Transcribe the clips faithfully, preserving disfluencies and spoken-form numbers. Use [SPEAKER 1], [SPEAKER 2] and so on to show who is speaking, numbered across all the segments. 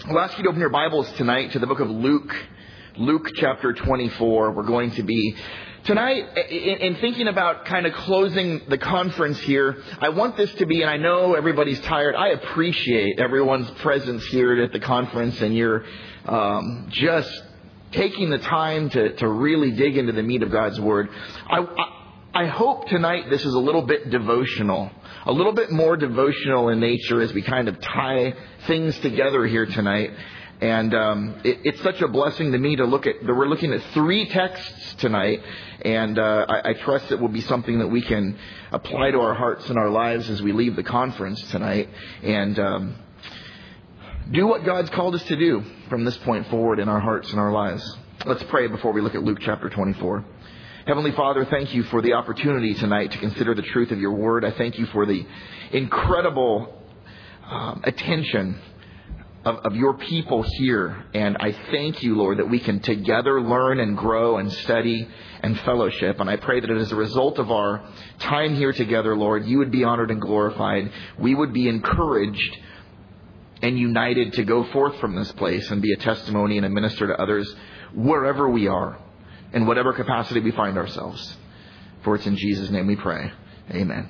[SPEAKER 1] I'll ask you to open your Bibles tonight to the book of Luke, Luke chapter twenty-four. We're going to be tonight, in thinking about kind of closing the conference here, I want this to be, and I know everybody's tired, I appreciate everyone's presence here at the conference, and you're um, just taking the time to, to really dig into the meat of God's Word. I, I, I hope tonight this is a little bit devotional, a little bit more devotional in nature as we kind of tie things together here tonight. And um, it, it's such a blessing to me to look at, we're looking at three texts tonight, and uh, I, I trust it will be something that we can apply to our hearts and our lives as we leave the conference tonight, and um, do what God's called us to do from this point forward in our hearts and our lives. Let's pray before we look at Luke chapter twenty-four. Heavenly Father, thank you for the opportunity tonight to consider the truth of your word. I thank you for the incredible um, attention Of, of your people here. And I thank you, Lord, that we can together learn and grow and study and fellowship. And I pray that as a result of our time here together, Lord, you would be honored and glorified. We would be encouraged and united to go forth from this place and be a testimony and a minister to others wherever we are, in whatever capacity we find ourselves. For it's in Jesus' name we pray. Amen.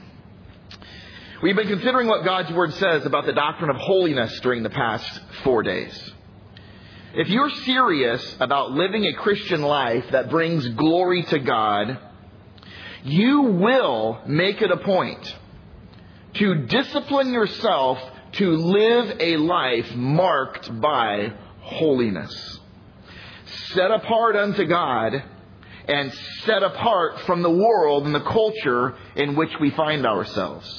[SPEAKER 1] We've been considering what God's Word says about the doctrine of holiness during the past four days. If you're serious about living a Christian life that brings glory to God, you will make it a point to discipline yourself to live a life marked by holiness. Set apart unto God and set apart from the world and the culture in which we find ourselves.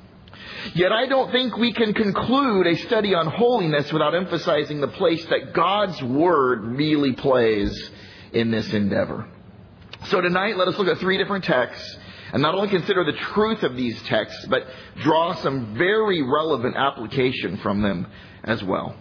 [SPEAKER 1] Yet I don't think we can conclude a study on holiness without emphasizing the place that God's Word really plays in this endeavor. So tonight, let us look at three different texts and not only consider the truth of these texts, but draw some very relevant application from them as well.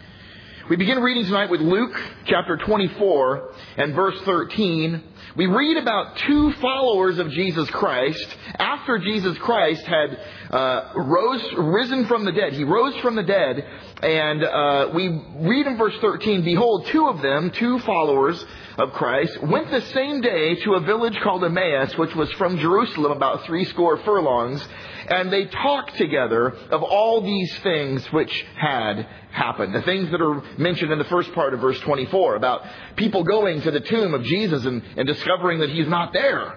[SPEAKER 1] We begin reading tonight with Luke chapter twenty-four and verse thirteen. We read about two followers of Jesus Christ after Jesus Christ had uh, rose, risen from the dead. He rose from the dead, and uh, we read in verse thirteen, "Behold, two of them, two followers of Christ, went the same day to a village called Emmaus, which was from Jerusalem about three score furlongs, and they talked together of all these things which had happened." The things that are mentioned in the first part of verse twenty-four about people going to the tomb of Jesus and, and discovering that he's not there.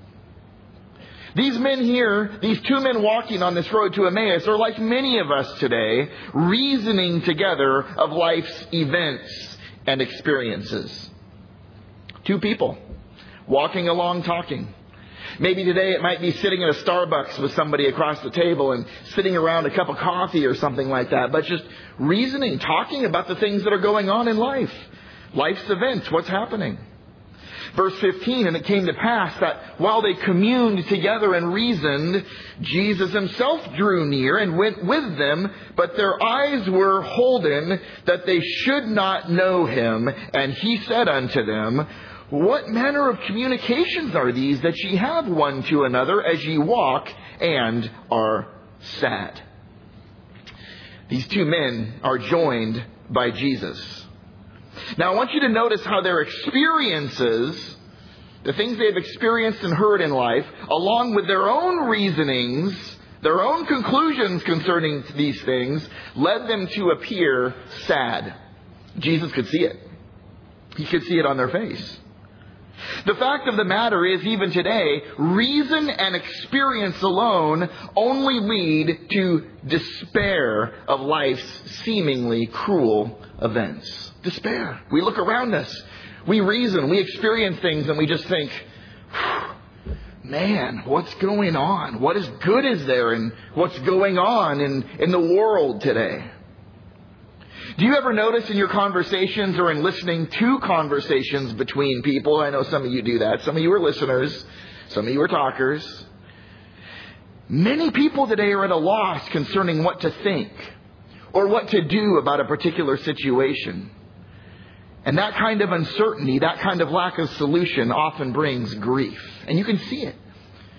[SPEAKER 1] These men here, these two men walking on this road to Emmaus, are like many of us today, reasoning together of life's events and experiences. Two people walking along talking. Maybe today it might be sitting at a Starbucks with somebody across the table and sitting around a cup of coffee or something like that. But just reasoning, talking about the things that are going on in life. Life's events, what's happening. Verse fifteen, "And it came to pass that while they communed together and reasoned, Jesus himself drew near and went with them, but their eyes were holden that they should not know him. And he said unto them, What manner of communications are these that ye have one to another as ye walk and are sad?" These two men are joined by Jesus. Now I want you to notice how their experiences, the things they've experienced and heard in life, along with their own reasonings, their own conclusions concerning these things, led them to appear sad. Jesus could see it. He could see it on their face. The fact of the matter is, even today, reason and experience alone only lead to despair of life's seemingly cruel events. Despair. We look around us. We reason. We experience things and we just think, man, what's going on? What is good is there in what's going on in, in the world today? Do you ever notice in your conversations or in listening to conversations between people? I know some of you do that. Some of you are listeners. Some of you are talkers. Many people today are at a loss concerning what to think or what to do about a particular situation. And that kind of uncertainty, that kind of lack of solution often brings grief. And you can see it.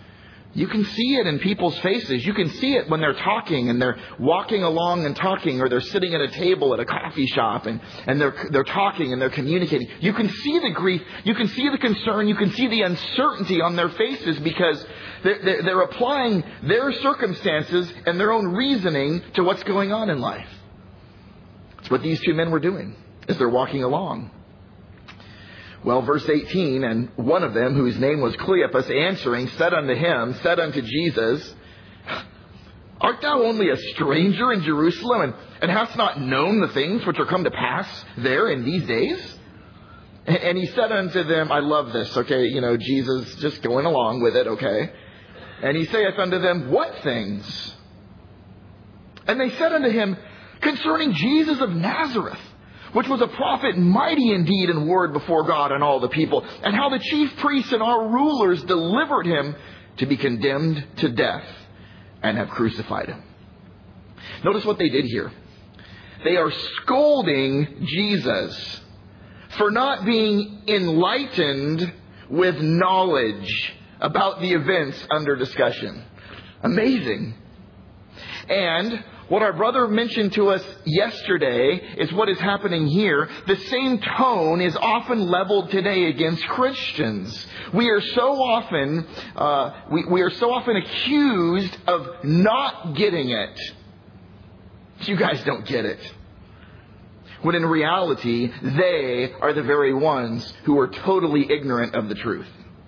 [SPEAKER 1] You can see it in people's faces. You can see it when they're talking and they're walking along and talking, or they're sitting at a table at a coffee shop and, and they're, they're talking and they're communicating. You can see the grief. You can see the concern. You can see the uncertainty on their faces because they're, they're, they're applying their circumstances and their own reasoning to what's going on in life. It's what these two men were doing as they're walking along. Well, verse eighteen, and one of them, whose name was Cleopas, answering, said unto him, said unto Jesus, Art thou only a stranger in Jerusalem, and, and hast not known the things which are come to pass there in these days? And, and he said unto them, I love this, okay, you know, Jesus just going along with it, okay. And he saith unto them, What things? And they said unto him, Concerning Jesus of Nazareth, which was a prophet mighty indeed in word before God and all the people, and how the chief priests and our rulers delivered him to be condemned to death and have crucified him. Notice what they did here. They are scolding Jesus for not being enlightened with knowledge about the events under discussion. Amazing. And what our brother mentioned to us yesterday is what is happening here. The same tone is often leveled today against Christians. We are so often, uh, we, we are so often accused of not getting it. You guys don't get it. When in reality, they are the very ones who are totally ignorant of the truth.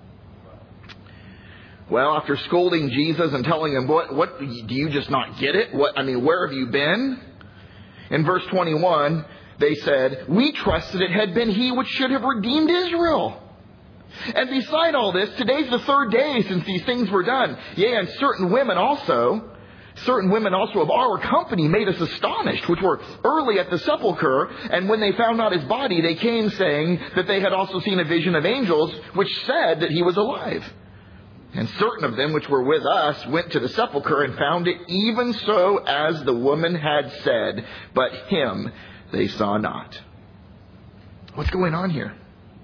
[SPEAKER 1] Well, after scolding Jesus and telling him, what, what, do you just not get it? What, I mean, where have you been? In verse twenty-one, they said, We trusted it had been he which should have redeemed Israel. And beside all this, today's the third day since these things were done. Yea, and certain women also, certain women also of our company made us astonished, which were early at the sepulchre. And when they found not his body, they came saying that they had also seen a vision of angels, which said that he was alive. And certain of them which were with us went to the sepulchre and found it even so as the woman had said, but him they saw not. What's going on here?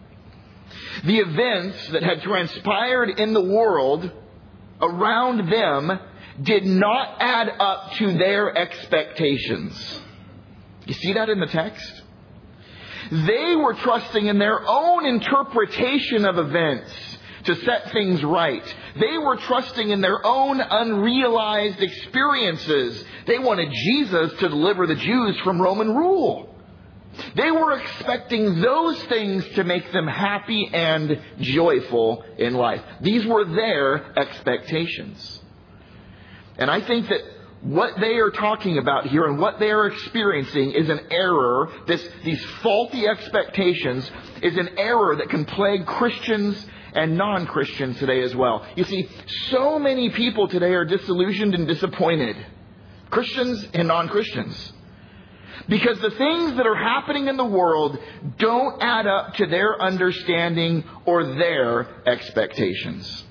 [SPEAKER 1] The events that had transpired in the world around them did not add up to their expectations. You see that in the text? They were trusting in their own interpretation of events to set things right. They were trusting in their own unrealized experiences. They wanted Jesus to deliver the Jews from Roman rule. They were expecting those things to make them happy and joyful in life. These were their expectations. And I think that what they are talking about here and what they are experiencing is an error. This, these faulty expectations is an error that can plague Christians and non-Christians today as well. You see, so many people today are disillusioned and disappointed. Christians and non-Christians. Because the things that are happening in the world don't add up to their understanding or their expectations.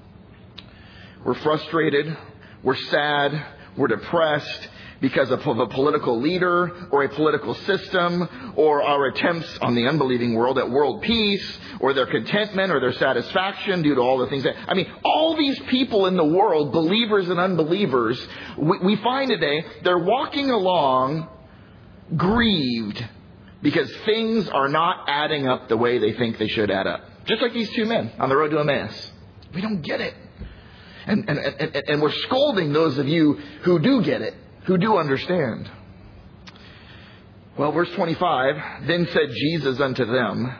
[SPEAKER 1] We're frustrated. We're sad. We're depressed because of a political leader or a political system or our attempts on the unbelieving world at world peace or their contentment or their satisfaction due to all the things that... I mean, all these people in the world, believers and unbelievers, we, we find today they're walking along grieved because things are not adding up the way they think they should add up. Just like these two men on the road to Emmaus. We don't get it. And, and, and, and we're scolding those of you who do get it, who do understand. Well, verse twenty-five, then said Jesus unto them,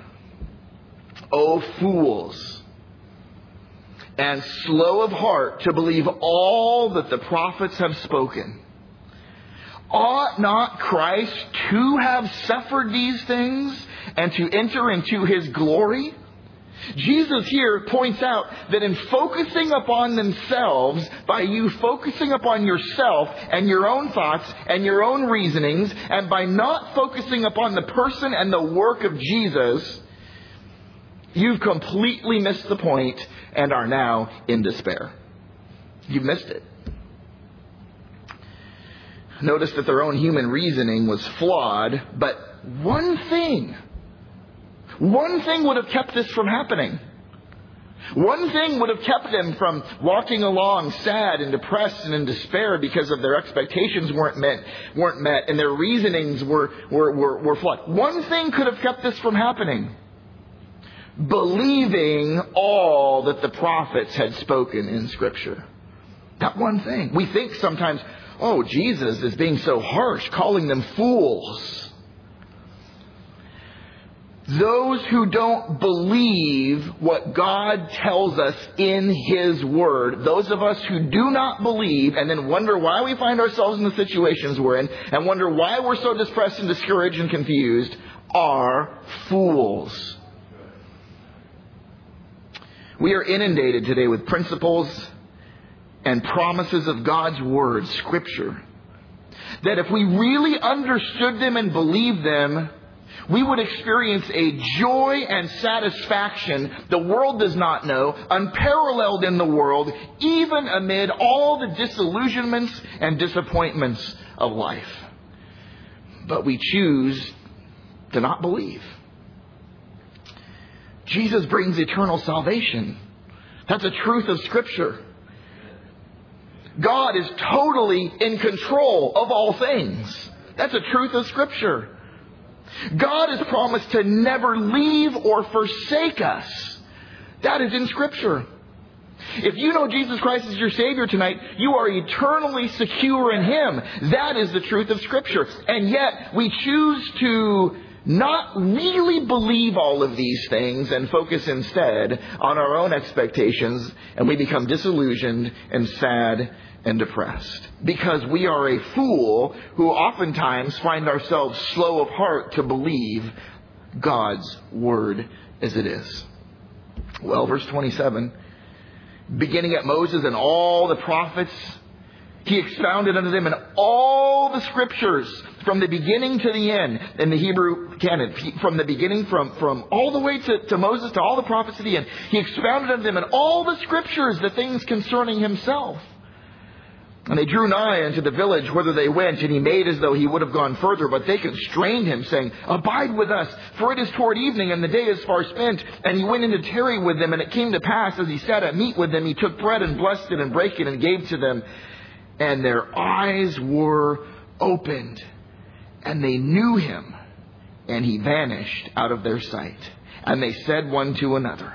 [SPEAKER 1] O fools, and slow of heart to believe all that the prophets have spoken. Ought not Christ to have suffered these things and to enter into his glory? Jesus here points out that in focusing upon themselves, by you focusing upon yourself and your own thoughts and your own reasonings, and by not focusing upon the person and the work of Jesus, you've completely missed the point and are now in despair. You've missed it. Notice that their own human reasoning was flawed, but one thing One thing would have kept this from happening. One thing would have kept them from walking along sad and depressed and in despair because of their expectations weren't met, weren't met and their reasonings were, were, were, were flawed. One thing could have kept this from happening. Believing all that the prophets had spoken in Scripture. That one thing. We think sometimes, oh, Jesus is being so harsh, calling them fools. Those who don't believe what God tells us in His Word, those of us who do not believe and then wonder why we find ourselves in the situations we're in and wonder why we're so depressed and discouraged and confused, are fools. We are inundated today with principles and promises of God's Word, Scripture, that if we really understood them and believed them, we would experience a joy and satisfaction the world does not know, unparalleled in the world, even amid all the disillusionments and disappointments of life. But we choose to not believe. Jesus brings eternal salvation. That's a truth of Scripture. God is totally in control of all things. That's a truth of Scripture. God has promised to never leave or forsake us. That is in Scripture. If you know Jesus Christ as your Savior tonight, you are eternally secure in Him. That is the truth of Scripture. And yet, we choose to not really believe all of these things and focus instead on our own expectations, and we become disillusioned and sad and depressed. Because we are a fool who oftentimes find ourselves slow of heart to believe God's Word as it is. Well, verse twenty-seven, beginning at Moses and all the prophets, He expounded unto them in all the Scriptures from the beginning to the end in the Hebrew canon, from the beginning, from, from all the way to, to Moses, to all the prophets to the end. He expounded unto them in all the Scriptures the things concerning Himself. And they drew nigh unto the village whither they went, and He made as though He would have gone further, but they constrained Him, saying, Abide with us, for it is toward evening, and the day is far spent. And He went in to tarry with them, and it came to pass, as He sat at meat with them, He took bread and blessed it and brake it and gave to them. And their eyes were opened, and they knew Him, and He vanished out of their sight. And they said one to another,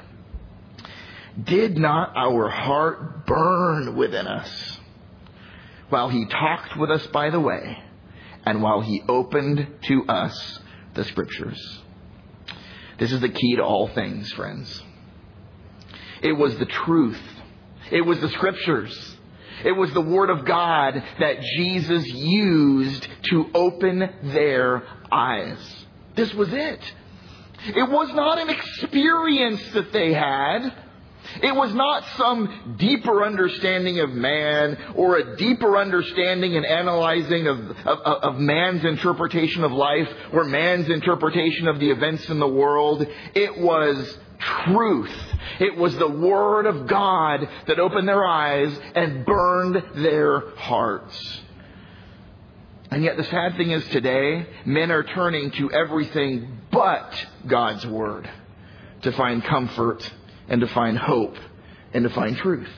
[SPEAKER 1] Did not our heart burn within us while He talked with us by the way, and while He opened to us the Scriptures? This is the key to all things, friends. It was the truth. It was the Scriptures. It was the Word of God that Jesus used to open their eyes. This was it. It was not an experience that they had. It was not some deeper understanding of man or a deeper understanding and analyzing of, of, of man's interpretation of life or man's interpretation of the events in the world. It was truth. It was the Word of God that opened their eyes and burned their hearts. And yet the sad thing is today, men are turning to everything but God's Word to find comfort and to find hope and to find truth.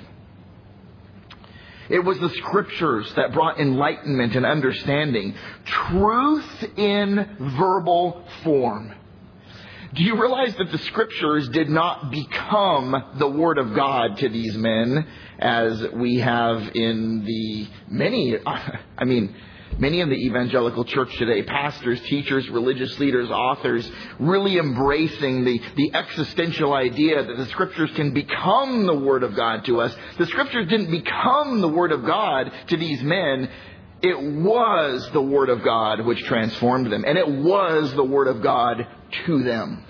[SPEAKER 1] It was the Scriptures that brought enlightenment and understanding. Truth in verbal form. Do you realize that the Scriptures did not become the Word of God to these men as we have in the many, I mean, many in the evangelical church today, pastors, teachers, religious leaders, authors, really embracing the, the existential idea that the Scriptures can become the Word of God to us. The Scriptures didn't become the Word of God to these men. It was the Word of God which transformed them. And it was the Word of God to them.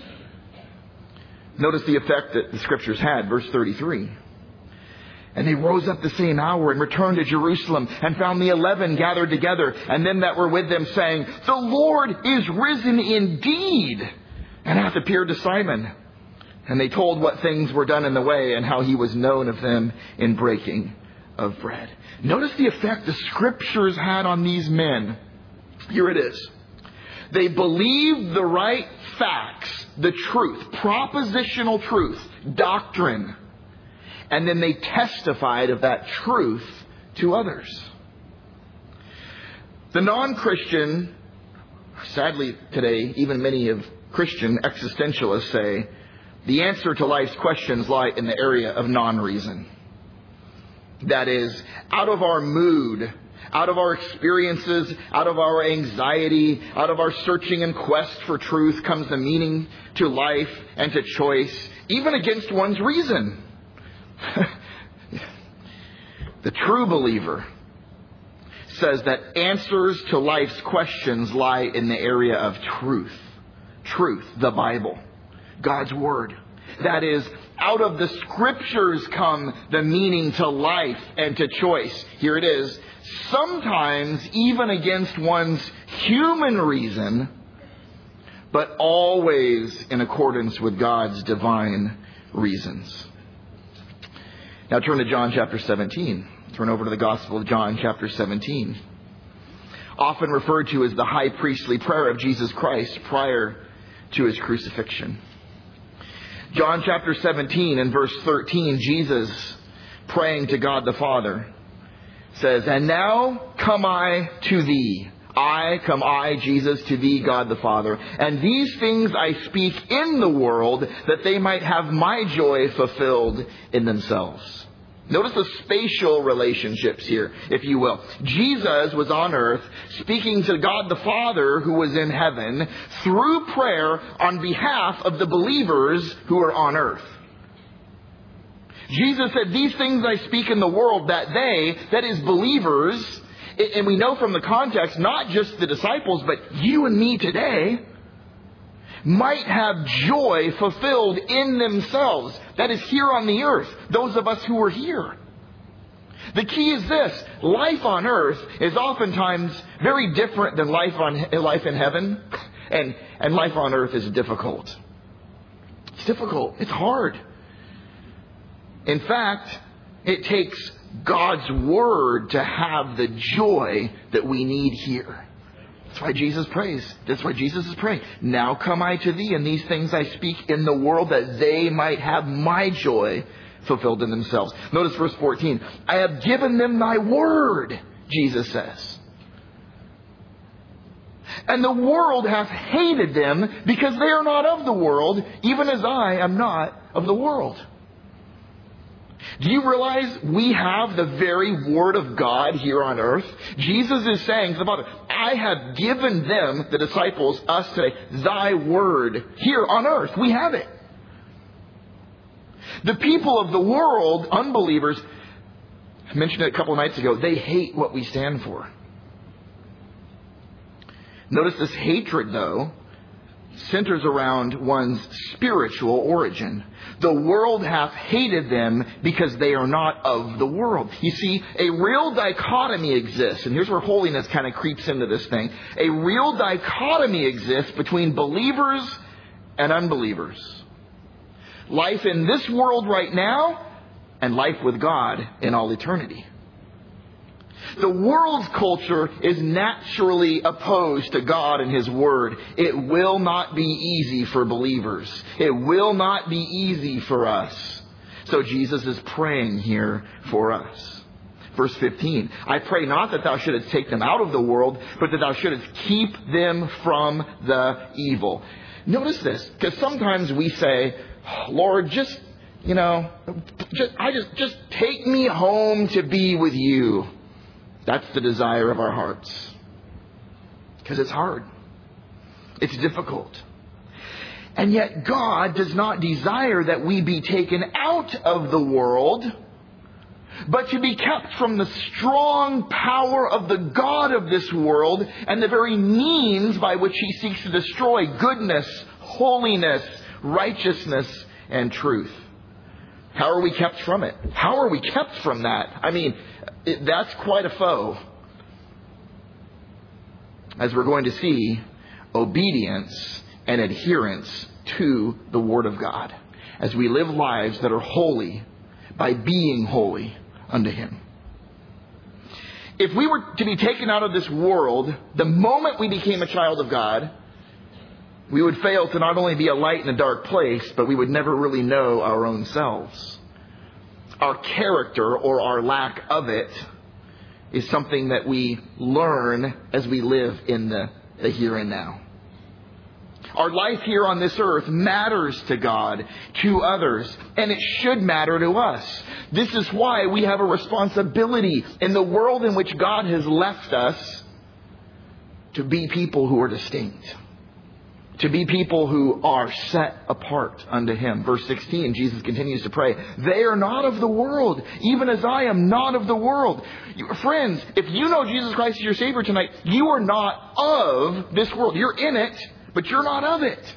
[SPEAKER 1] Notice the effect that the Scriptures had. Verse thirty-three. And they rose up the same hour and returned to Jerusalem and found the eleven gathered together, and them that were with them, saying, The Lord is risen indeed, and hath appeared to Simon. And they told what things were done in the way, and how He was known of them in breaking of bread. Notice the effect the Scriptures had on these men. Here it is. They believed the right facts, the truth, propositional truth, doctrine, and then they testified of that truth to others. The non-Christian, sadly today, even many of Christian existentialists say, the answer to life's questions lie in the area of non-reason. That is, out of our mood, out of our experiences, out of our anxiety, out of our searching and quest for truth comes the meaning to life and to choice, even against one's reason. The true believer says that answers to life's questions lie in the area of truth. Truth, the Bible, God's Word. That is, out of the Scriptures come the meaning to life and to choice. Here it is. Sometimes even against one's human reason, but always in accordance with God's divine reasons. Now turn to John chapter seventeen. Turn over to the Gospel of John chapter seventeen. Often referred to as the high priestly prayer of Jesus Christ prior to His crucifixion. John chapter seventeen and verse thirteen, Jesus praying to God the Father says, "And now come I to thee. I, come I, Jesus, to thee, God the Father. And these things I speak in the world, that they might have my joy fulfilled in themselves." Notice the spatial relationships here, if you will. Jesus was on earth speaking to God the Father who was in heaven through prayer on behalf of the believers who are on earth. Jesus said, "These things I speak in the world, that they," that is believers, and we know from the context, not just the disciples, but you and me today, might have joy fulfilled in themselves. That is here on the earth, those of us who are here. The key is this: life on earth is oftentimes very different than life on life in heaven, and, and life on earth is difficult. It's difficult. It's hard. In fact, it takes God's Word to have the joy that we need here. That's why Jesus prays. That's why Jesus is praying. "Now come I to thee, and these things I speak in the world, that they might have my joy fulfilled in themselves." Notice verse fourteen. "I have given them thy word," Jesus says. "And the world hath hated them, because they are not of the world, even as I am not of the world." Do you realize we have the very Word of God here on earth? Jesus is saying to the Father, "I have given them," the disciples, us today, "thy word." Here on earth, we have it. The people of the world, unbelievers, I mentioned it a couple of nights ago, they hate what we stand for. Notice this hatred, though, centers around one's spiritual origin. "The world hath hated them, because they are not of the world." You see, a real dichotomy exists, and here's where holiness kind of creeps into this thing. A real dichotomy exists between believers and unbelievers. Life in this world right now, and life with God in all eternity. The world's culture is naturally opposed to God and His Word. It will not be easy for believers. It will not be easy for us. So Jesus is praying here for us. Verse fifteen, "I pray not that thou shouldest take them out of the world, but that thou shouldest keep them from the evil." Notice this, because sometimes we say, "Lord, just, you know, just, I just, just take me home to be with you." That's the desire of our hearts. Because it's hard. It's difficult. And yet God does not desire that we be taken out of the world, but to be kept from the strong power of the God of this world and the very means by which He seeks to destroy goodness, holiness, righteousness, and truth. How are we kept from it? How are we kept from that? I mean, it, that's quite a foe. As we're going to see, obedience and adherence to the Word of God, as we live lives that are holy by being holy unto Him. If we were to be taken out of this world, the moment we became a child of God, we would fail to not only be a light in a dark place, but we would never really know our own selves. Our character, or our lack of it, is something that we learn as we live in the, the here and now. Our life here on this earth matters to God, to others, and it should matter to us. This is why we have a responsibility in the world in which God has left us to be people who are distinct. To be people who are set apart unto Him. Verse sixteen, Jesus continues to pray, they are not of the world, even as I am not of the world. You, friends, if you know Jesus Christ as your Savior tonight, you are not of this world. You're in it, but you're not of it.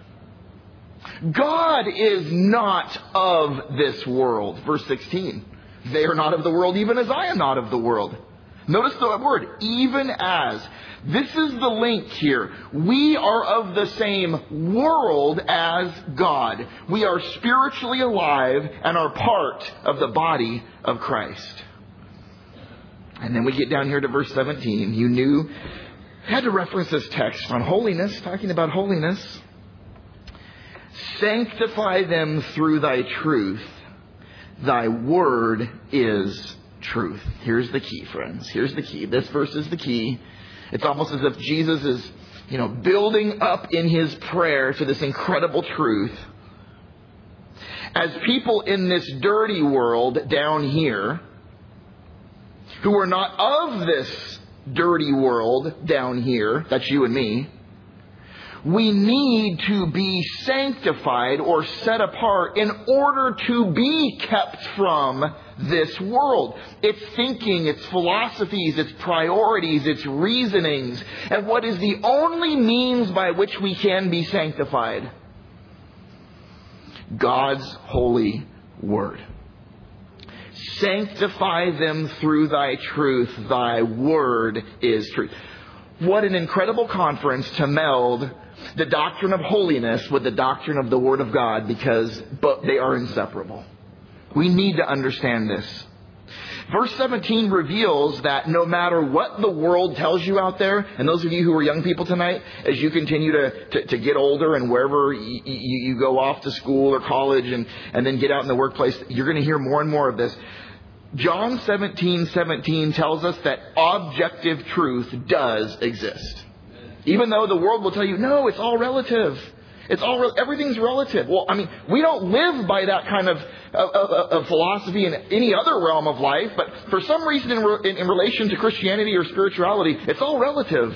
[SPEAKER 1] God is not of this world. Verse sixteen, they are not of the world, even as I am not of the world. Notice the word, even as. This is the link here. We are of the same world as God. We are spiritually alive and are part of the body of Christ. And then we get down here to verse seventeen. You knew, had to reference this text on holiness, talking about holiness. Sanctify them through thy truth. Thy word is truth. Here's the key, friends. Here's the key. This verse is the key. It's almost as if Jesus is, you know, building up in His prayer to this incredible truth. As people in this dirty world down here, who are not of this dirty world down here, that's you and me, we need to be sanctified or set apart in order to be kept from this world. Its thinking, its philosophies, its priorities, its reasonings, and what is the only means by which we can be sanctified? God's holy word. Sanctify them through thy truth. Thy word is truth. What an incredible conference to meld the doctrine of holiness with the doctrine of the Word of God, because but they are inseparable. We need to understand this. Verse seventeen reveals that no matter what the world tells you out there, and those of you who are young people tonight, as you continue to, to, to get older and wherever you, you, you go off to school or college and, and then get out in the workplace, you're going to hear more and more of this. John seventeen seventeen tells us that objective truth does exist. Even though the world will tell you, no, it's all relative. It's all re- everything's relative. Well, I mean, we don't live by that kind of, of, of, of philosophy in any other realm of life. But for some reason, in, re- in, in relation to Christianity or spirituality, it's all relative.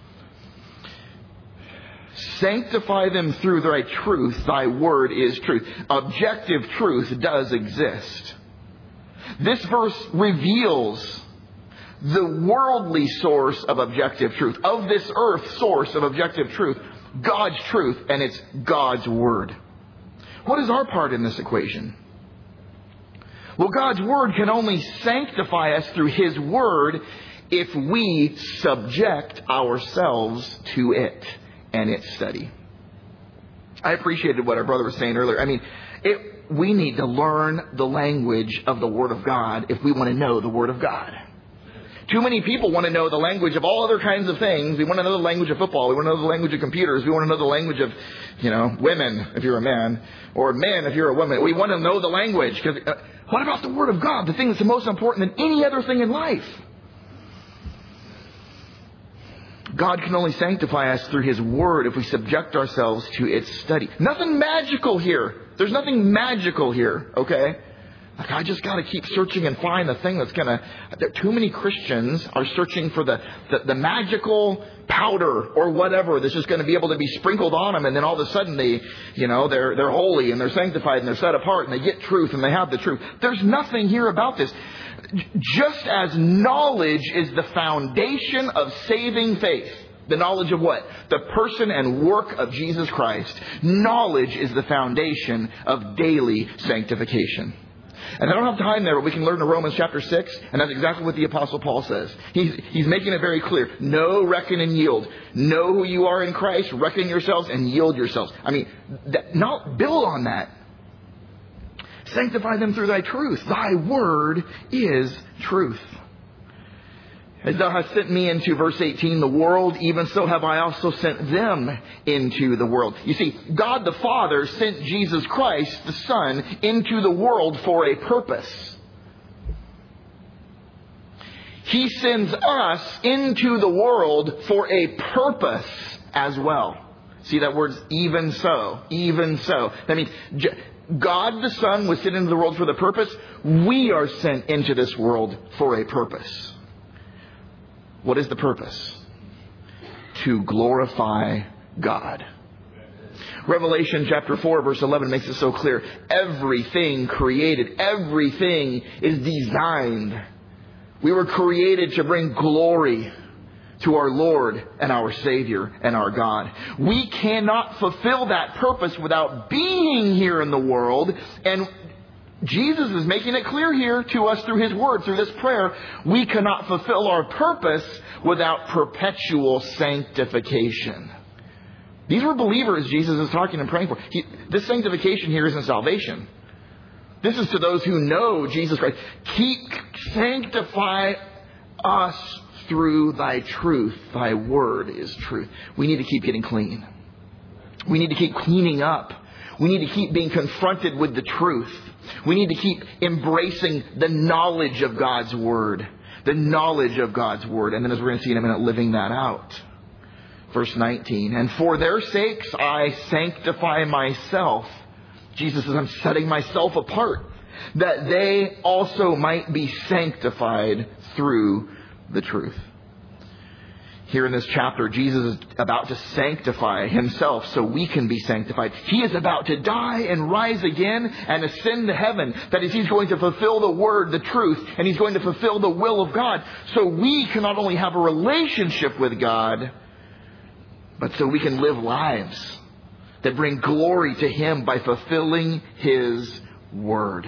[SPEAKER 1] Sanctify them through thy truth. Thy word is truth. Objective truth does exist. This verse reveals the worldly source of objective truth, of this earth source of objective truth, God's truth, and it's God's word. What is our part in this equation? Well, God's word can only sanctify us through His word if we subject ourselves to it and its study. I appreciated what our brother was saying earlier. I mean, it, we need to learn the language of the Word of God if we want to know the Word of God. Too many people want to know the language of all other kinds of things. We want to know the language of football. We want to know the language of computers. We want to know the language of, you know, women if you're a man, or men if you're a woman. We want to know the language. Because uh, what about the Word of God? The thing that's the most important than any other thing in life. God can only sanctify us through His Word if we subject ourselves to its study. Nothing magical here. There's nothing magical here, okay? Like, I just got to keep searching and find the thing that's going to... Too many Christians are searching for the, the, the magical powder or whatever that's just going to be able to be sprinkled on them. And then all of a sudden they, you know, they're, they're holy and they're sanctified and they're set apart and they get truth and they have the truth. There's nothing here about this. Just as knowledge is the foundation of saving faith. The knowledge of what? The person and work of Jesus Christ. Knowledge is the foundation of daily sanctification. And I don't have time there, but we can learn in Romans chapter six, and that's exactly what the Apostle Paul says. He's, he's making it very clear. Know, reckon, and yield. Know who you are in Christ, reckon yourselves, and yield yourselves. I mean, that, not build on that. Sanctify them through thy truth. Thy word is truth. As thou hast sent me into, verse eighteen, the world, even so have I also sent them into the world. You see, God the Father sent Jesus Christ, the Son, into the world for a purpose. He sends us into the world for a purpose as well. See that word, even so, even so. That means God the Son was sent into the world for the purpose. We are sent into this world for a purpose. What is the purpose? To glorify God. Revelation chapter four verse eleven makes it so clear. Everything created, everything is designed. We were created to bring glory to our Lord and our Savior and our God. We cannot fulfill that purpose without being here in the world. And Jesus is making it clear here to us through His Word, through this prayer. We cannot fulfill our purpose without perpetual sanctification. These were believers Jesus is talking and praying for. He, this sanctification here isn't salvation. This is to those who know Jesus Christ. Keep, sanctify us through thy truth. Thy word is truth. We need to keep getting clean. We need to keep cleaning up. We need to keep being confronted with the truth. We need to keep embracing the knowledge of God's Word. The knowledge of God's Word. And then as we're going to see in a minute, living that out. Verse nineteen. And for their sakes I sanctify myself. Jesus says, I'm setting myself apart. That they also might be sanctified through the truth. Here in this chapter, Jesus is about to sanctify Himself so we can be sanctified. He is about to die and rise again and ascend to heaven. That is, He's going to fulfill the Word, the truth, and He's going to fulfill the will of God. So we can not only have a relationship with God, but so we can live lives that bring glory to Him by fulfilling His Word.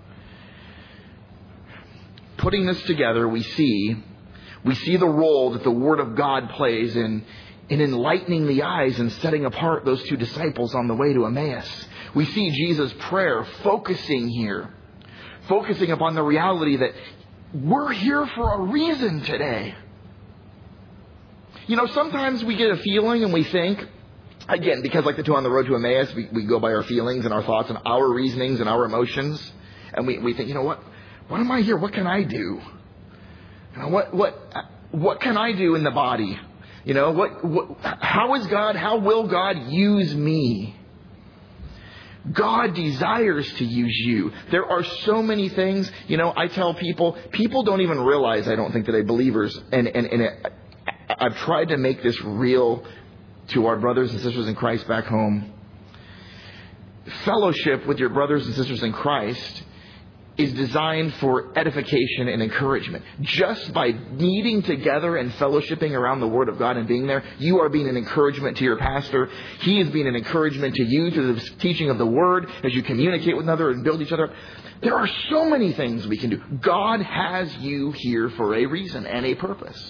[SPEAKER 1] Putting this together, we see... We see the role that the Word of God plays in, in enlightening the eyes and setting apart those two disciples on the way to Emmaus. We see Jesus' prayer focusing here, focusing upon the reality that we're here for a reason today. You know, sometimes we get a feeling and we think, again, because like the two on the road to Emmaus, we, we go by our feelings and our thoughts and our reasonings and our emotions. And we, we think, you know what? What am I here? What can I do? You know, what what what can I do in the body? You know, what, what how is God, how will God use me? God desires to use you. There are so many things, you know, I tell people, people don't even realize, I don't think, that they're believers. And, and, and it, I've tried to make this real to our brothers and sisters in Christ back home. Fellowship with your brothers and sisters in Christ is designed for edification and encouragement. Just by meeting together and fellowshipping around the Word of God and being there, you are being an encouragement to your pastor. He is being an encouragement to you through the teaching of the Word as you communicate with another and build each other up. There are so many things we can do. God has you here for a reason and a purpose.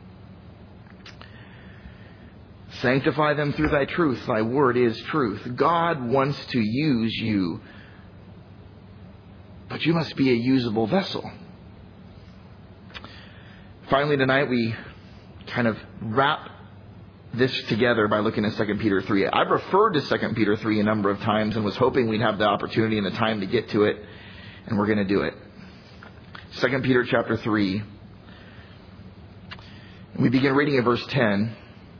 [SPEAKER 1] Sanctify them through thy truth. Thy word is truth. God wants to use you, but you must be a usable vessel. Finally, tonight we kind of wrap this together by looking at Second Peter three. I've referred to Second Peter three a number of times and was hoping we'd have the opportunity and the time to get to it, and we're going to do it. Second Peter chapter three. We begin reading at verse ten.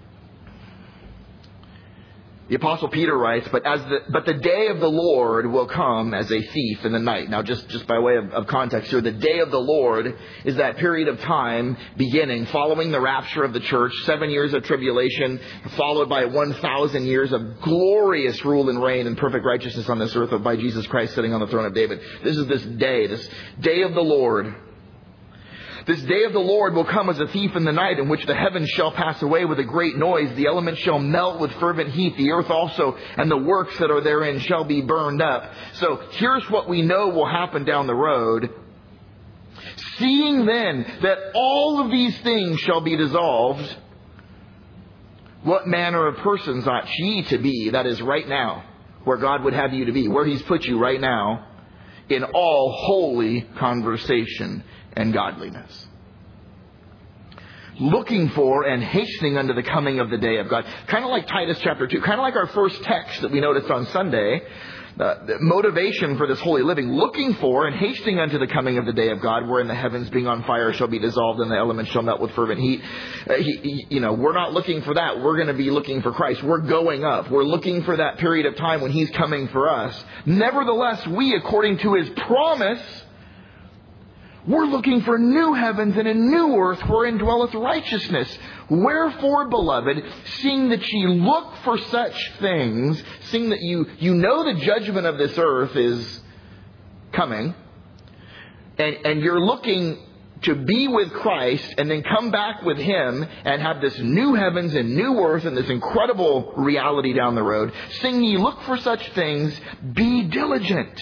[SPEAKER 1] The Apostle Peter writes, but as the but the day of the Lord will come as a thief in the night. Now, just, just by way of, of context here, the day of the Lord is that period of time beginning, following the rapture of the church, seven years of tribulation, followed by one thousand years of glorious rule and reign and perfect righteousness on this earth by Jesus Christ sitting on the throne of David. This is this day, this day of the Lord. This day of the Lord will come as a thief in the night, in which the heavens shall pass away with a great noise. The elements shall melt with fervent heat. The earth also and the works that are therein shall be burned up. So here's what we know will happen down the road. Seeing then that all of these things shall be dissolved, what manner of persons ought ye to be? That is right now, where God would have you to be, where He's put you right now, in all holy conversation and godliness. looking for and hastening unto the coming of the day of God. Kind of like Titus chapter two, kind of like our first text that we noticed on Sunday. Uh, the motivation for this holy living, looking for and hastening unto the coming of the day of God, wherein the heavens being on fire shall be dissolved and the elements shall melt with fervent heat. Uh, he, he, you know, we're not looking for that. We're going to be looking for Christ. We're going up. We're looking for that period of time when He's coming for us. Nevertheless, we, according to His promise, we're looking for new heavens and a new earth wherein dwelleth righteousness. Wherefore, beloved, seeing that ye look for such things, seeing that you, you know the judgment of this earth is coming, and, and you're looking to be with Christ and then come back with Him and have this new heavens and new earth and this incredible reality down the road, seeing ye look for such things, be diligent.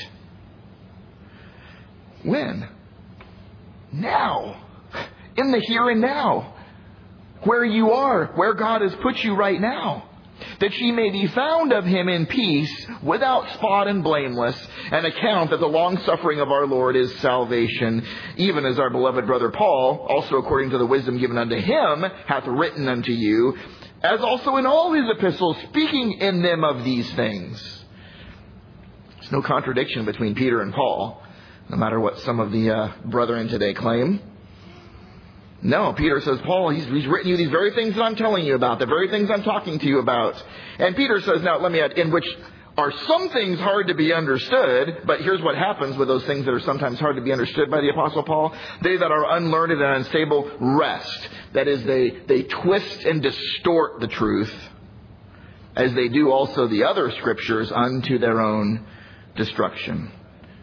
[SPEAKER 1] When? Now. In the here and now. Where you are, where God has put you right now. That ye may be found of Him in peace, without spot and blameless, and account that the long suffering of our Lord is salvation, even as our beloved brother Paul, also according to the wisdom given unto him, hath written unto you, as also in all his epistles, speaking in them of these things. There's no contradiction between Peter and Paul, no matter what some of the uh, brethren today claim. No, Peter says, Paul, he's, he's written you these very things that I'm telling you about, the very things I'm talking to you about. And Peter says, now let me add, in which are some things hard to be understood, but here's what happens with those things that are sometimes hard to be understood by the Apostle Paul. They that are unlearned and unstable rest. That is, they, they twist and distort the truth, as they do also the other scriptures, unto their own destruction.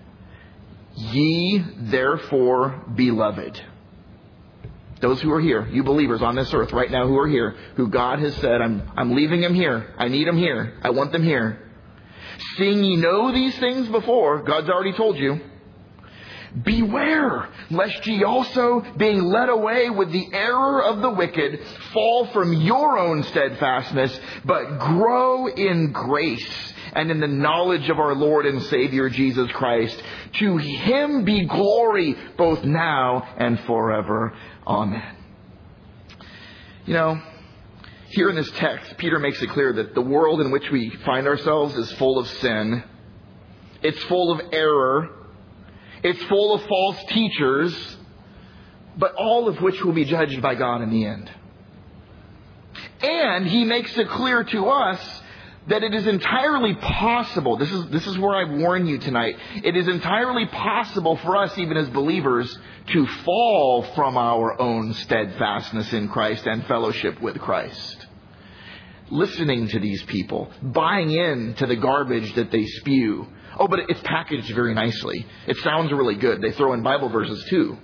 [SPEAKER 1] Ye therefore, beloved. Those who are here, you believers on this earth right now who are here, who God has said, I'm, I'm leaving them here. I need them here. I want them here. Seeing ye know these things before, God's already told you, beware, lest ye also, being led away with the error of the wicked, fall from your own steadfastness, but grow in grace and in the knowledge of our Lord and Savior Jesus Christ. To Him be glory both now and forever. Amen. You know, here in this text, Peter makes it clear that the world in which we find ourselves is full of sin. It's full of error. It's full of false teachers, but all of which will be judged by God in the end. And he makes it clear to us that it is entirely possible, this is, this is where I warn you tonight, it is entirely possible for us, even as believers, to fall from our own steadfastness in Christ and fellowship with Christ. Listening to these people, buying in to the garbage that they spew. Oh, but it's packaged very nicely. It sounds really good. They throw in Bible verses too.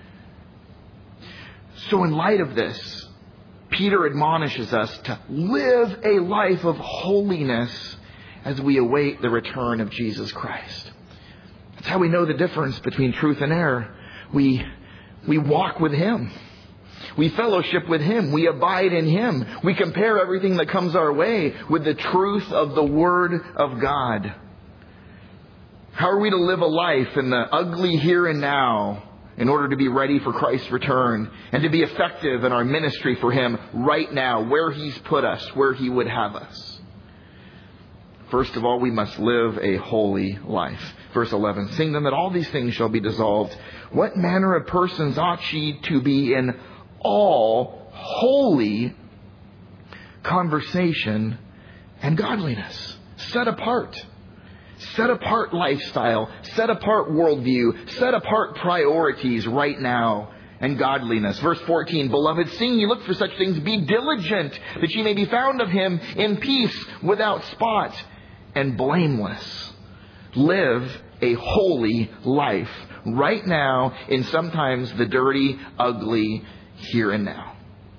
[SPEAKER 1] So in light of this, Peter admonishes us to live a life of holiness as we await the return of Jesus Christ. That's how we know the difference between truth and error. We, we walk with Him. We fellowship with Him. We abide in Him. We compare everything that comes our way with the truth of the Word of God. How are we to live a life in the ugly here and now in order to be ready for Christ's return and to be effective in our ministry for Him right now, where He's put us, where He would have us? First of all, we must live a holy life. Verse eleven, seeing then that all these things shall be dissolved, what manner of persons ought ye to be in all holy conversation and godliness? Set apart. Set apart lifestyle, set apart worldview, set apart priorities right now and godliness. Verse fourteen, beloved, seeing ye look for such things, be diligent that ye may be found of Him in peace, without spot and blameless. Live a holy life right now in sometimes the dirty, ugly here and now.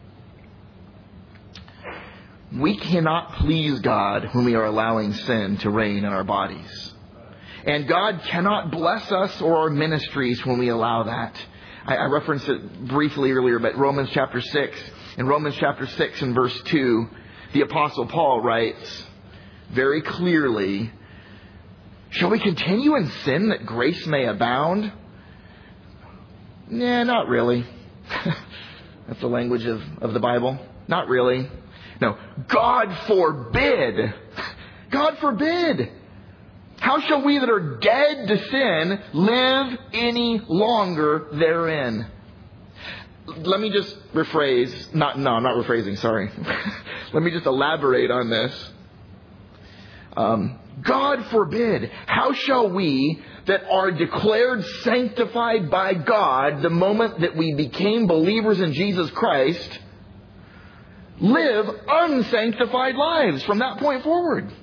[SPEAKER 1] We cannot please God when we are allowing sin to reign in our bodies. And God cannot bless us or our ministries when we allow that. I, I referenced it briefly earlier, but Romans chapter six. In Romans chapter six and verse two, the Apostle Paul writes very clearly, shall we continue in sin that grace may abound? Nah, not really. That's the language of, of the Bible. Not really. No. God forbid. God forbid. How shall we that are dead to sin live any longer therein? Let me just rephrase. Not, no, I'm not rephrasing. Sorry. Let me just elaborate on this. Um, God forbid. How shall we that are declared sanctified by God the moment that we became believers in Jesus Christ live unsanctified lives from that point forward?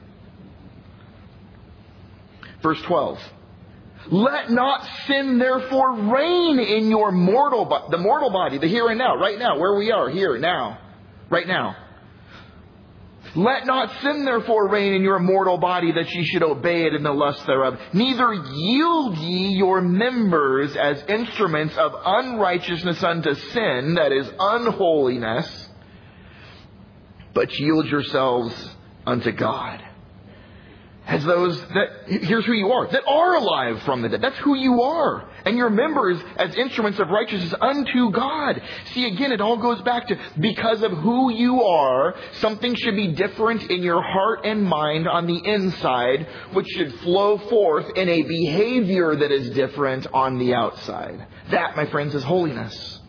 [SPEAKER 1] Verse twelve. Let not sin therefore reign in your mortal body, the mortal body, the here and now, right now, where we are, here, now, right now. Let not sin therefore reign in your mortal body, that ye should obey it in the lust thereof. Neither yield ye your members as instruments of unrighteousness unto sin, that is unholiness, but yield yourselves unto God. As those that, here's who you are, that are alive from the dead. That's who you are. And your members as instruments of righteousness unto God. See, again, it all goes back to because of who you are, something should be different in your heart and mind on the inside, which should flow forth in a behavior that is different on the outside. That, my friends, is holiness.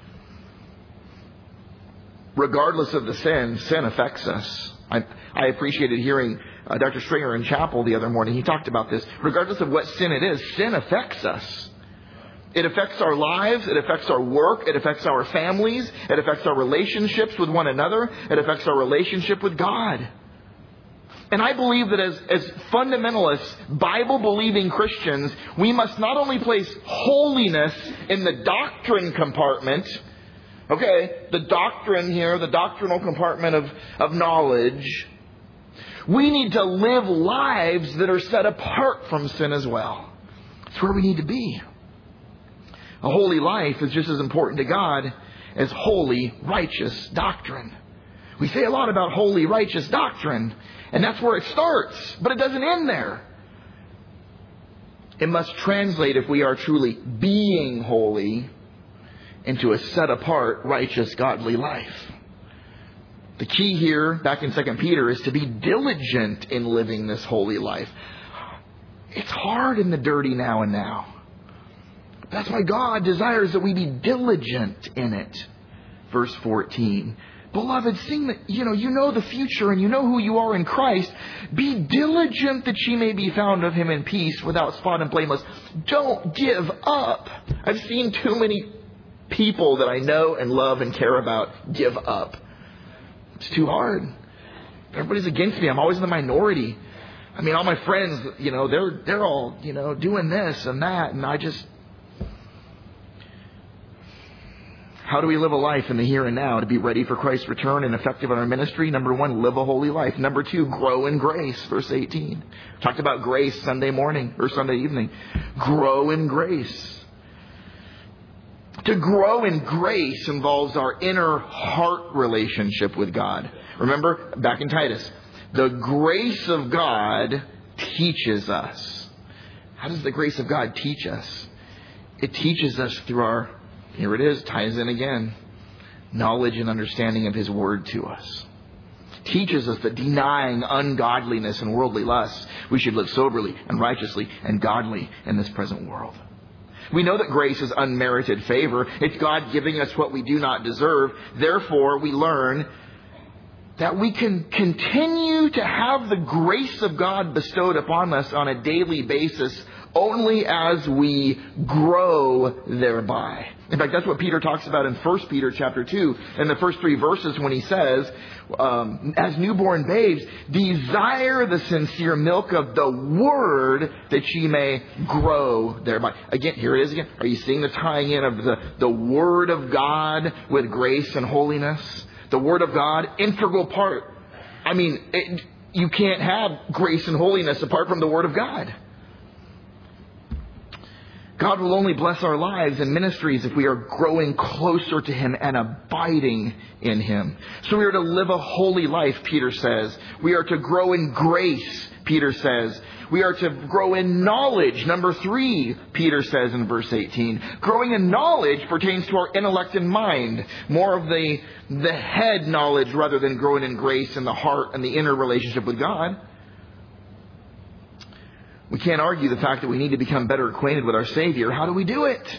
[SPEAKER 1] Regardless of the sin, sin affects us. I, I appreciated hearing uh, Doctor Stringer in chapel the other morning. He talked about this. Regardless of what sin it is, sin affects us. It affects our lives. It affects our work. It affects our families. It affects our relationships with one another. It affects our relationship with God. And I believe that as, as fundamentalists, Bible-believing Christians, we must not only place holiness in the doctrine compartment. Okay, the doctrine here, the doctrinal compartment of, of knowledge. We need to live lives that are set apart from sin as well. That's where we need to be. A holy life is just as important to God as holy, righteous doctrine. We say a lot about holy, righteous doctrine, and that's where it starts, but it doesn't end there. It must translate, if we are truly being holy, into a set-apart, righteous, godly life. The key here, back in Second Peter, is to be diligent in living this holy life. It's hard in the dirty now and now. That's why God desires that we be diligent in it. Verse fourteen. Beloved, seeing that you know, you know the future and you know who you are in Christ, be diligent that ye may be found of Him in peace, without spot and blameless. Don't give up. I've seen too many people that I know and love and care about give up. It's too hard. Everybody's against me. I'm always in the minority. I mean, all my friends, you know, they're they're all, you know, doing this and that, and I just... How do we live a life in the here and now to be ready for Christ's return and effective in our ministry? Number one, live a holy life. Number two, grow in grace. Verse eighteen. Talked about grace Sunday morning or Sunday evening. Grow in grace. To grow in grace involves our inner heart relationship with God. Remember, back in Titus, the grace of God teaches us. How does the grace of God teach us? It teaches us through our, here it is, ties in again, knowledge and understanding of His Word to us. It teaches us that denying ungodliness and worldly lusts, we should live soberly and righteously and godly in this present world. We know that grace is unmerited favor. It's God giving us what we do not deserve. Therefore, we learn that we can continue to have the grace of God bestowed upon us on a daily basis only as we grow thereby. In fact, that's what Peter talks about in First Peter chapter two, in the first three verses, when he says, um, as newborn babes, desire the sincere milk of the Word, that ye may grow thereby. Again, here it is again. Are you seeing the tying in of the, the Word of God with grace and holiness? The Word of God, integral part. I mean, it, you can't have grace and holiness apart from the Word of God. God will only bless our lives and ministries if we are growing closer to Him and abiding in Him. So we are to live a holy life, Peter says. We are to grow in grace, Peter says. We are to grow in knowledge. Number three, Peter says in verse eighteen. Growing in knowledge pertains to our intellect and mind. More of the, the head knowledge rather than growing in grace in the heart and the inner relationship with God. We can't argue the fact that we need to become better acquainted with our Savior. How do we do it?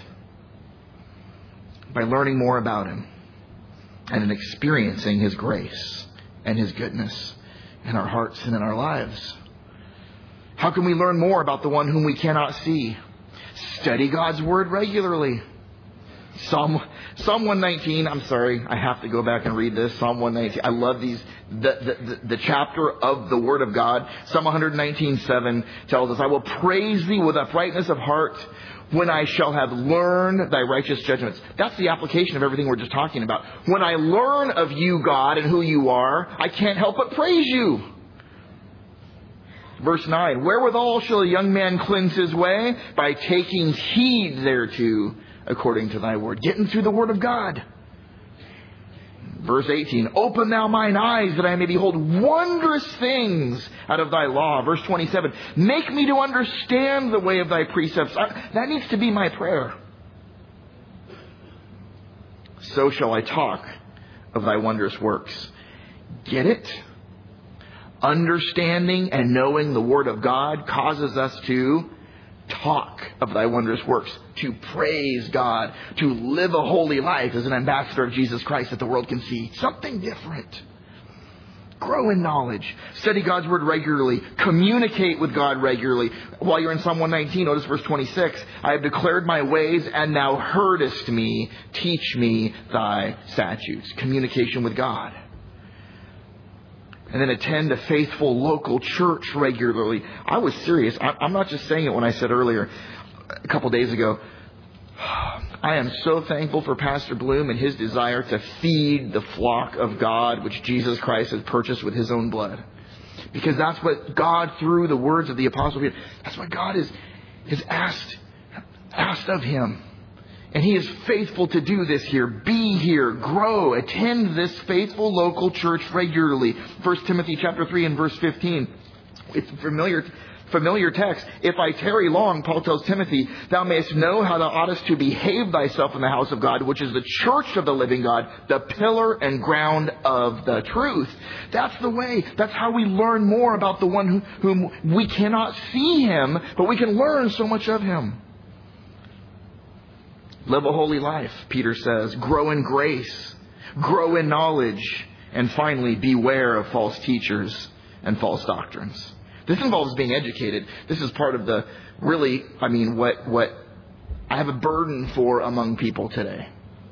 [SPEAKER 1] By learning more about Him and in experiencing His grace and His goodness in our hearts and in our lives. How can we learn more about the one whom we cannot see? Study God's Word regularly. Psalm, Psalm one nineteen, I'm sorry, I have to go back and read this. Psalm one nineteen, I love these, the, the, the, the chapter of the Word of God. Psalm one nineteen, seven tells us, I will praise Thee with uprightness of heart when I shall have learned Thy righteous judgments. That's the application of everything we're just talking about. When I learn of You, God, and who You are, I can't help but praise You. Verse nine, wherewithal shall a young man cleanse his way? By taking heed thereto, according to Thy word. Getting through the Word of God. Verse eighteen, open Thou mine eyes that I may behold wondrous things out of Thy law. Verse twenty-seven, make me to understand the way of Thy precepts. I, that needs to be my prayer. So shall I talk of Thy wondrous works. Get it? Understanding and knowing the Word of God causes us to talk of Thy wondrous works, to praise God, to live a holy life as an ambassador of Jesus Christ that the world can see. Something different. Grow in knowledge. Study God's Word regularly. Communicate with God regularly. While you're in Psalm one nineteen, notice verse twenty-six. I have declared my ways, and Thou heardest me. Teach me Thy statutes. Communication with God. And then attend a faithful local church regularly. I was serious. I'm not just saying it when I said earlier, a couple days ago, I am so thankful for Pastor Bloom and his desire to feed the flock of God, which Jesus Christ has purchased with His own blood. Because that's what God, through the words of the Apostle Peter, that's what God is, is asked, asked of him. And He is faithful to do this here. Be here. Grow. Attend this faithful local church regularly. First Timothy chapter three and verse fifteen. It's a familiar, familiar text. If I tarry long, Paul tells Timothy, thou mayest know how thou oughtest to behave thyself in the house of God, which is the church of the living God, the pillar and ground of the truth. That's the way. That's how we learn more about the one who, whom we cannot see Him, but we can learn so much of Him. Live a holy life, Peter says. Grow in grace. Grow in knowledge. And finally, beware of false teachers and false doctrines. This involves being educated. This is part of the, really, I mean, what, what I have a burden for among people today.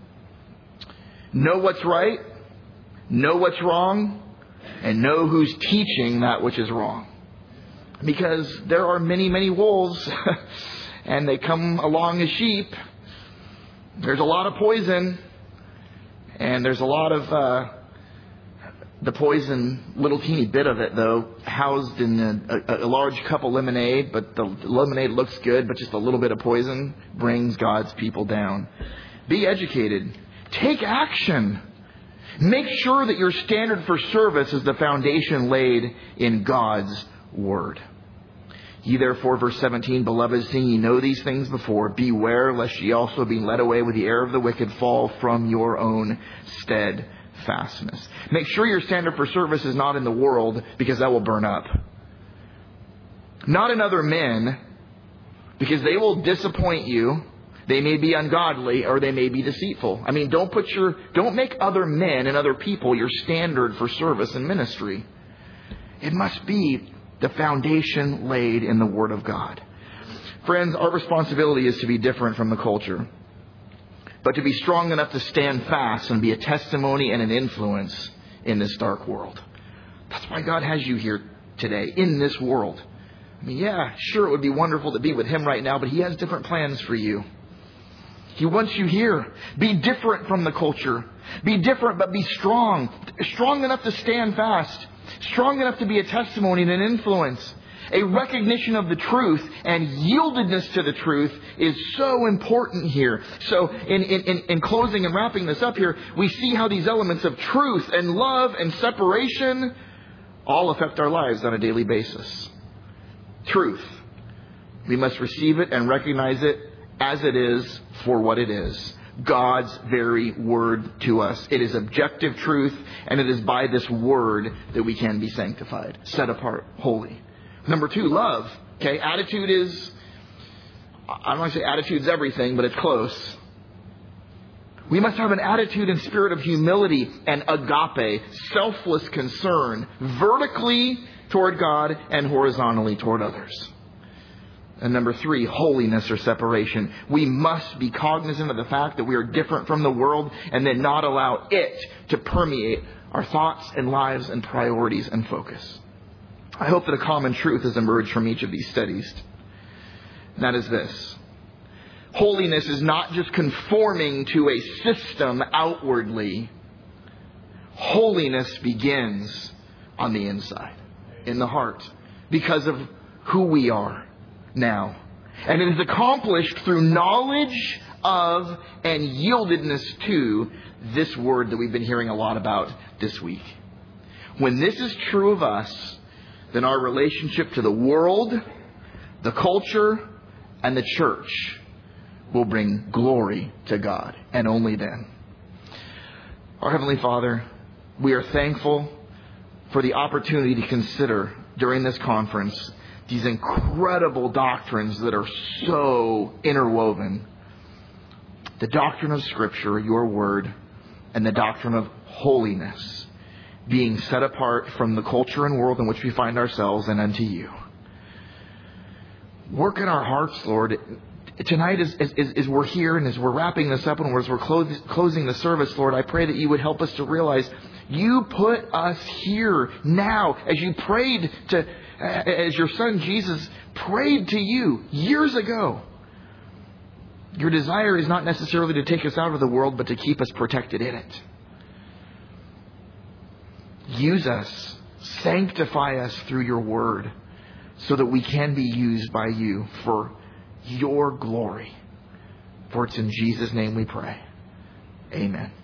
[SPEAKER 1] Know what's right. Know what's wrong. And know who's teaching that which is wrong. Because there are many, many wolves. And they come along as sheep. There's a lot of poison, and there's a lot of uh, the poison, little teeny bit of it, though, housed in a, a, a large cup of lemonade, but the lemonade looks good, but just a little bit of poison brings God's people down. Be educated. Take action. Make sure that your standard for service is the foundation laid in God's Word. Ye therefore, verse seventeen, beloved, seeing ye know these things before, beware lest ye also, being led away with the error of the wicked, fall from your own steadfastness. Make sure your standard for service is not in the world, because that will burn up. Not in other men, because they will disappoint you. They may be ungodly, or they may be deceitful. I mean, don't put your, don't make other men and other people your standard for service and ministry. It must be the foundation laid in the Word of God. Friends, our responsibility is to be different from the culture, but to be strong enough to stand fast and be a testimony and an influence in this dark world. That's why God has you here today, in this world. I mean, yeah, sure, it would be wonderful to be with Him right now, but He has different plans for you. He wants you here. Be different from the culture. Be different, but be strong. Strong enough to stand fast. Strong enough to be a testimony and an influence. A recognition of the truth and yieldedness to the truth is so important here. So in, in, in closing and wrapping this up here, we see how these elements of truth and love and separation all affect our lives on a daily basis. truth. We must receive it and recognize it as it is for what it is. God's very word to us. It is objective truth, and it is by this word that we can be sanctified, set apart, holy. Number two, love. Okay, attitude is, I don't want to say attitude's everything, but it's close. We must have an attitude and spirit of humility and agape, selfless concern, vertically toward God and horizontally toward others. And number three, holiness or separation. We must be cognizant of the fact that we are different from the world and then not allow it to permeate our thoughts and lives and priorities and focus. I hope that a common truth has emerged from each of these studies. And that is this. Holiness is not just conforming to a system outwardly. Holiness begins on the inside, in the heart, because of who we are now. And it is accomplished through knowledge of and yieldedness to this word that we've been hearing a lot about this week. When this is true of us, then our relationship to the world, the culture, and the church will bring glory to God, and only then. Our Heavenly Father, we are thankful for the opportunity to consider during this conference these incredible doctrines that are so interwoven. The doctrine of Scripture, your word, and the doctrine of holiness, being set apart from the culture and world in which we find ourselves and unto you. Work in our hearts, Lord. Tonight, as, as, as we're here and as we're wrapping this up and as we're close, closing the service, Lord, I pray that you would help us to realize you put us here now as you prayed to, as your son Jesus prayed to you years ago. Your desire is not necessarily to take us out of the world, but to keep us protected in it. Use us, sanctify us through your word so that we can be used by you for your glory. For it's in Jesus' name we pray. Amen.